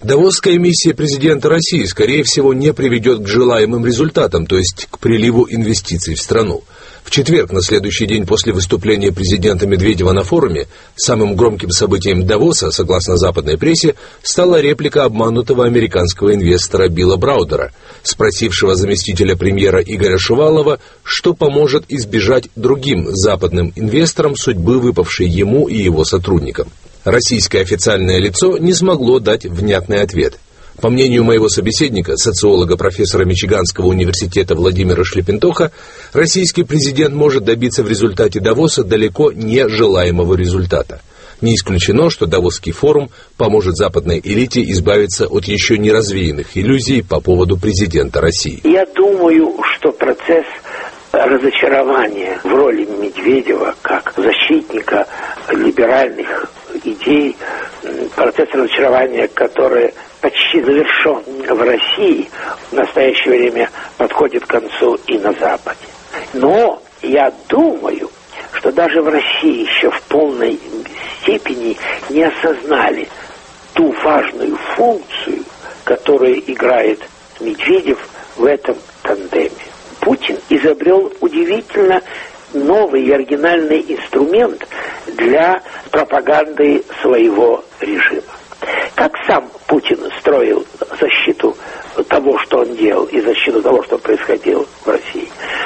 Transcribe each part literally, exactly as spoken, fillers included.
Давосская миссия президента России, скорее всего, не приведет к желаемым результатам, то есть к приливу инвестиций в страну. В четверг, на следующий день после выступления президента Медведева на форуме, самым громким событием Давоса, согласно западной прессе, стала реплика обманутого американского инвестора Билла Браудера, спросившего заместителя премьера Игоря Шувалова, что поможет избежать другим западным инвесторам судьбы, выпавшей ему и его сотрудникам. Российское официальное лицо не смогло дать внятный ответ. По мнению моего собеседника, социолога, профессора Мичиганского университета Владимира Шлепентоха, российский президент может добиться в результате Давоса далеко не желаемого результата. Не исключено, что Давосский форум поможет западной элите избавиться от еще не развеянных иллюзий по поводу президента России. Я думаю, что процесс разочарования в роли Медведева как защитника либеральных идей, процесс разочарования, который почти завершен в России, в настоящее время подходит к концу и на Западе. Но я думаю, что даже в России еще в полной степени не осознали ту важную функцию, которую играет Медведев в этом тандеме. Путин изобрел удивительно новый и оригинальный инструмент для пропаганды своего режима. Как сам Путин строил защиту того, что он делал, и защиту того, что происходило в России,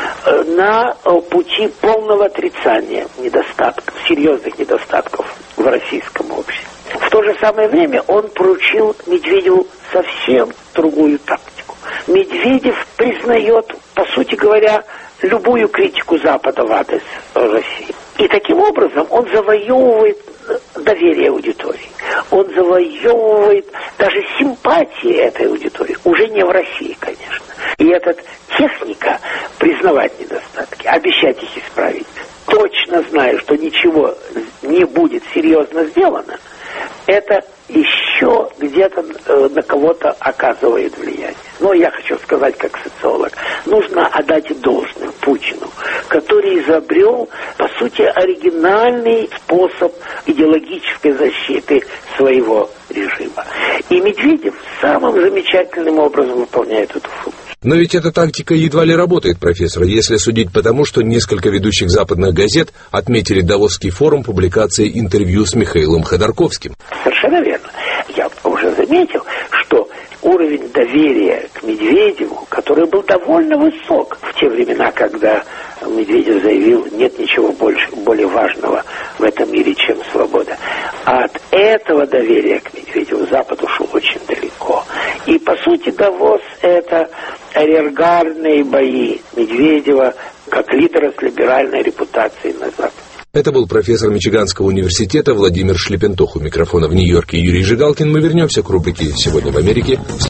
на пути полного отрицания недостатков, серьезных недостатков в российском обществе. В то же самое время он поручил Медведеву совсем другую тактику. Медведев признает, по сути говоря, любую критику Запада в адрес России. И таким образом он завоевывает доверие аудитории. Он завоевывает даже симпатии этой аудитории. Уже не в России, конечно. И эта техника признавать недостатки, обещать их исправить, точно зная, что ничего не будет серьезно сделано, это еще где-то э, на кого-то оказывает влияние. Но я хочу сказать, как социолог, нужно отдать должное Путину, который изобрел, по сути, оригинальный способ идеологической защиты своего режима. И Медведев самым замечательным образом выполняет эту функцию. Но ведь эта тактика едва ли работает, профессор, если судить по тому, что несколько ведущих западных газет отметили Давосский форум публикацией интервью с Михаилом Ходорковским. Совершенно верно. Я уже заметил, что уровень доверия к Медведеву, который был довольно высок в те времена, когда Медведев заявил, нет ничего больше, более важного в этом мире, чем свобода. А от этого доверия к Медведеву Запад ушел очень далеко. И, по сути, Давос – это арьергардные бои Медведева как лидера с либеральной репутацией на Западе. Это был профессор Мичиганского университета Владимир Шлепентох. У микрофона в Нью-Йорке Юрий Жигалкин. Мы вернемся к рубрике «Сегодня в Америке».